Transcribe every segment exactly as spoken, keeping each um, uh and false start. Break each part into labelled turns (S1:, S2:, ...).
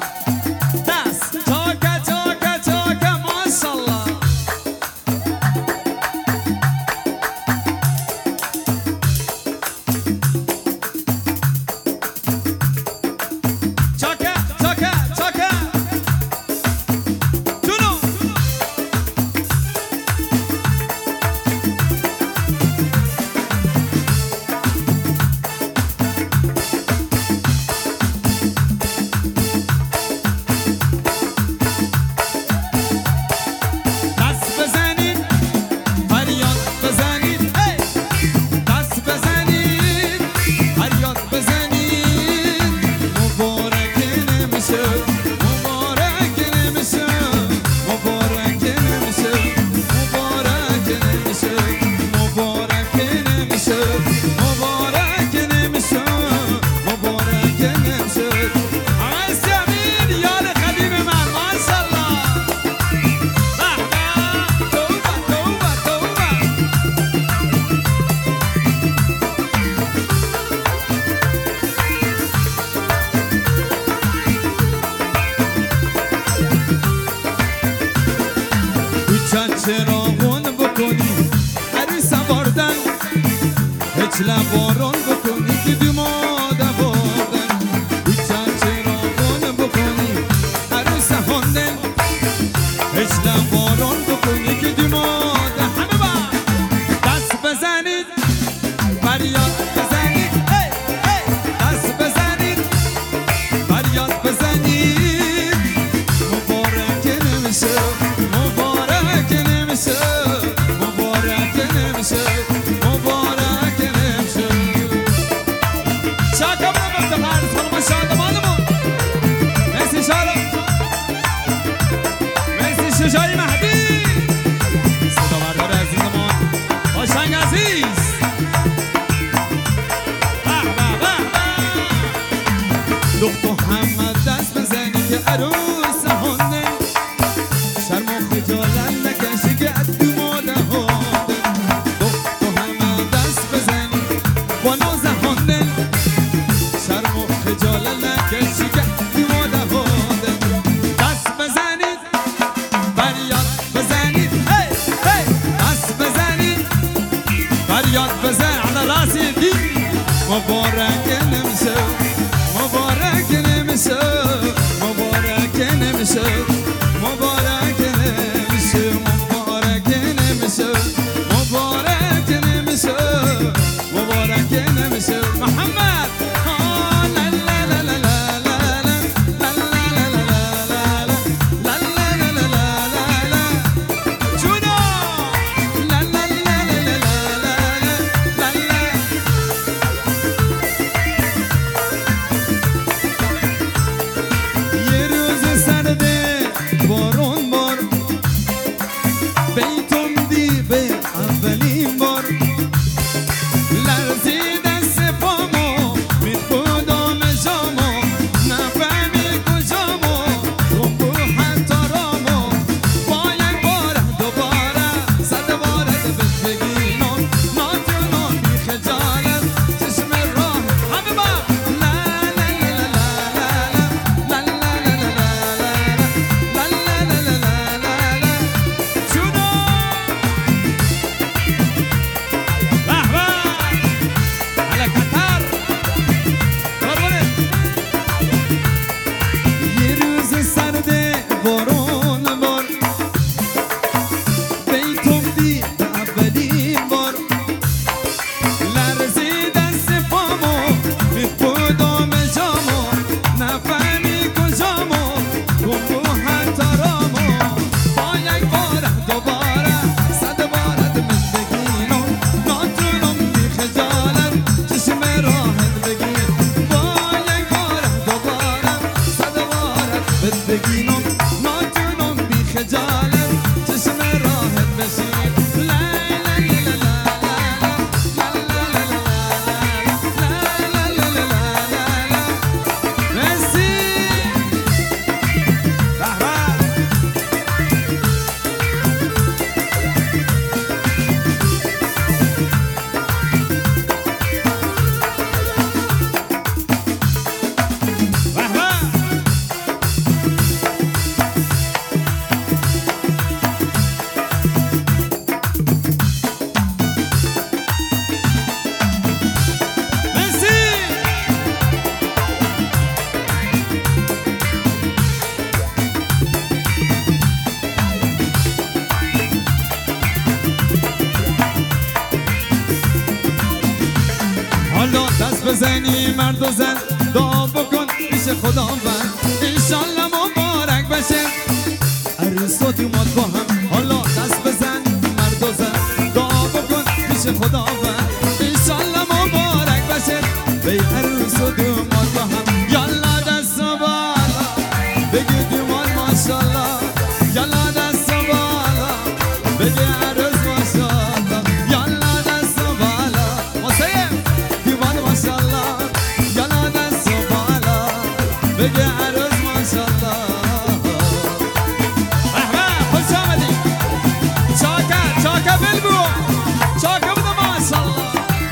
S1: چراغون بکنی عروس آوردن هیچ لباران بکنی که دوماد آوردن بیچن چراغون بکنی عروس آوردن هیچ لباران بکنی که دوماد همه با دست بزنید فریاد بزنید دست بزنید فریاد بزنید مبارک نمیشه مبارک نمیشه مبارک نمیشه شاکر بابا تبارک خانم شادمانمون مرسی شادم مرسی شجاعی مهدی صدا بردار عزیزمان باشنگ عزیز دختو همه دست بزنی که عروس هنده شرم و خجالت نکشی که ادو ماده هنده دختو همه دست بزنی با نازه هنده شرم و خجالت نکشی که ادو ماده هنده دست بزنید فریاد بزنید دست بزنید فریاد بزن على راسی دی مبارک نمیشه مبارک نمیشه مبارک نمیشه مبارک نمیشه مبارک نمیشه مبارک نمیشه مبارک نمیشه محمد لا لا لا لا لا لا لا لا لا لا لا لا لا جونا لا لا لا لا لا لا یه روز سرده بارون بار بیتون دی به اولین بار لرزید از پامو میخودم جامو نفهمی کجامو تو حتی رامو با یک بار دوباره صد بارت بهت بگینم ناتونم بی خجالت چشم راه همه با لا لا لا لا لا لا لا لا لا لا لا جونو لحظه على قطر قربونه یه روز سرده بارون بار بیتم دی به اولین بار لرزید از پامو بی خودم جامو نفهمی کجامو گم و حتی رامو با یک بار دوباره صد بارت من بگینم ناتونم بی خجالت چشم راحت بگیر با یک بار دوباره صد بارت بهت بگینم ناتونم بی خجالت چشم راحت بشیر لا لا لا لا لا لا لا لا لا لا مرسی
S2: مرد و زن دعا بکن پیش خدا بند انشالله مبارک بشه عروس و دومات با هم حالا دست بزن مرد و زن دعا بکن پیش خدا بند انشالله مبارک بشه بی عروس و دومات با هم یالا دست و بالا بگی دومات ماشالله یالا دست و بالا بگی عروس ماشالله یالا دست و بالا واسه دومات ماشالله یالا دست و بالا بگی عروس ماشالله رحمه خوش آمدی چاکه چاکه بلبو چاکه بده ماشالله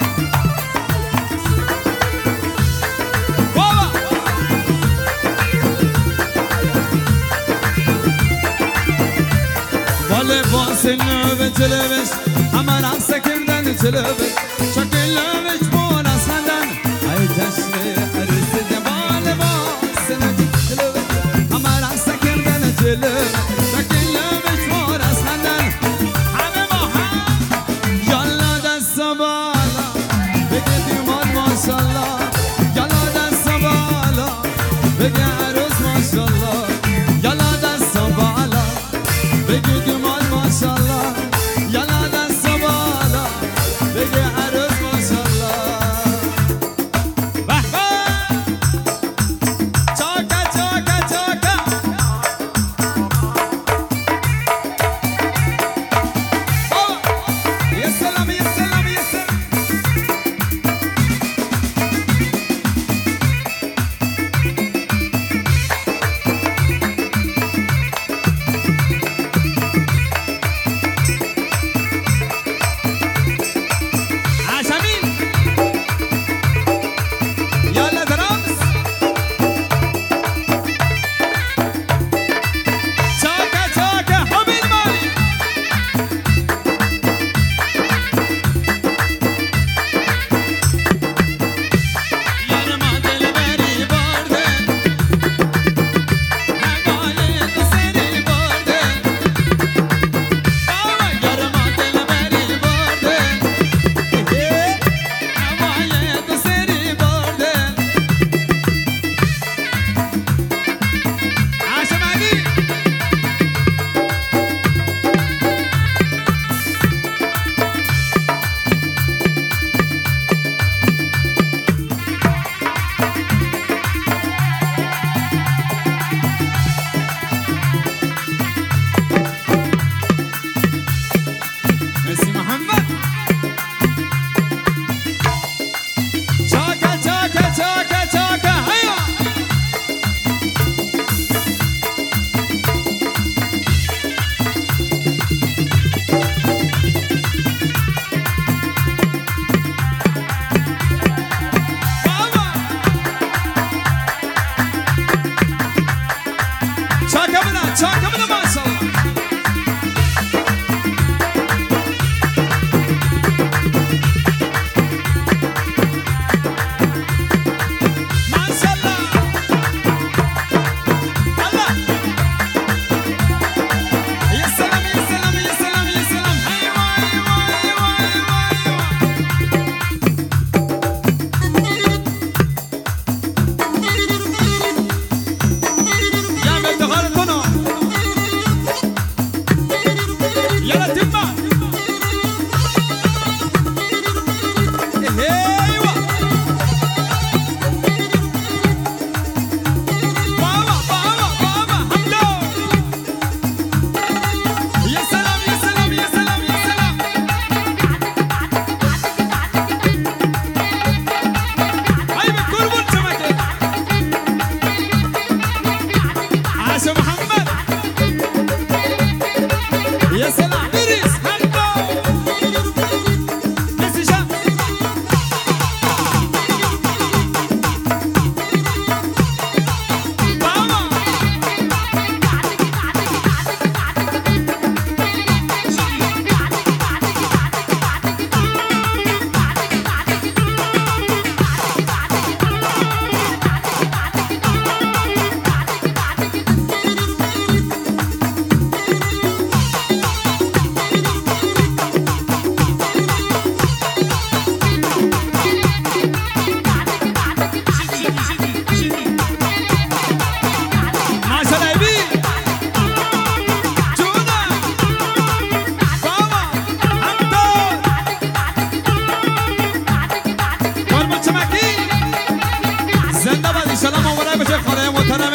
S2: لباس نوه جلوش همه رقص کردن جلوش شکل لوش بون از خندن ای جشن عروس با لباس نوه جلوش همه رقص کردن جلوش شکل لوش بون از خندن همه با هم یالا دست و بالا بگه دیمان ماشالله یالا دست و بالا بگه عروس ماشالله یالا دست و بالا بگه دیمان ماشالله یالا دست و بالا بگه عروس ماشالله به به چاکه چاکه چاکه یه سلام یه سلام یه سلام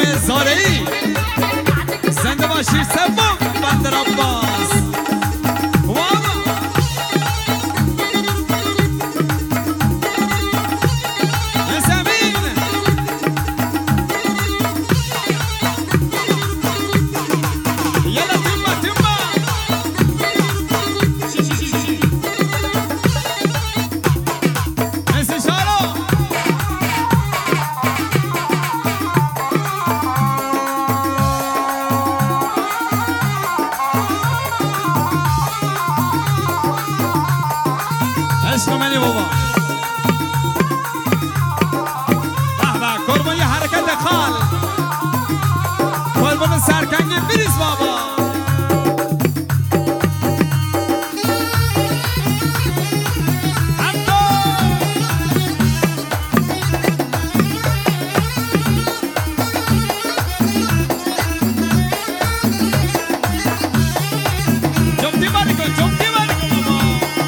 S2: زاره ای زنده باشی سبب بندر عباس واما زمین یلا تیما تیما انسشارو عشق منی بابا به به قربان یه حرکت خال قربان سرکنگی بریز بابا جمتی باری کن جمتی باری کن بابا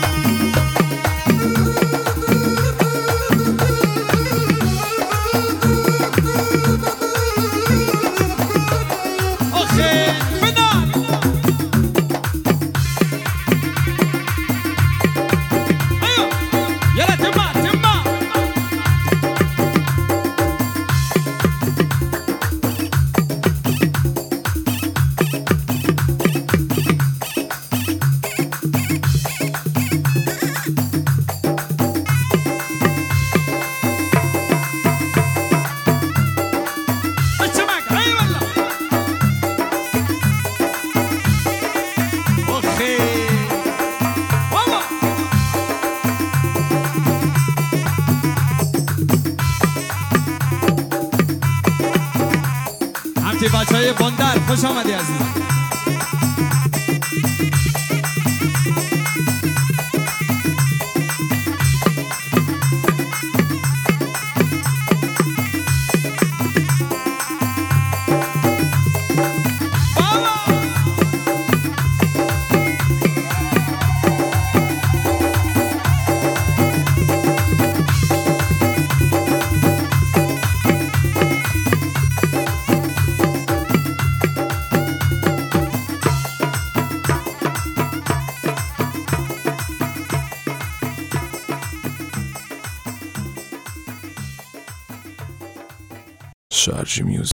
S2: آخه بنام ایو یلا تما تما بچمک ای والله آخه بابا همتی بچه های بندر خوش آمدی عزیزم
S3: Sharjah Music.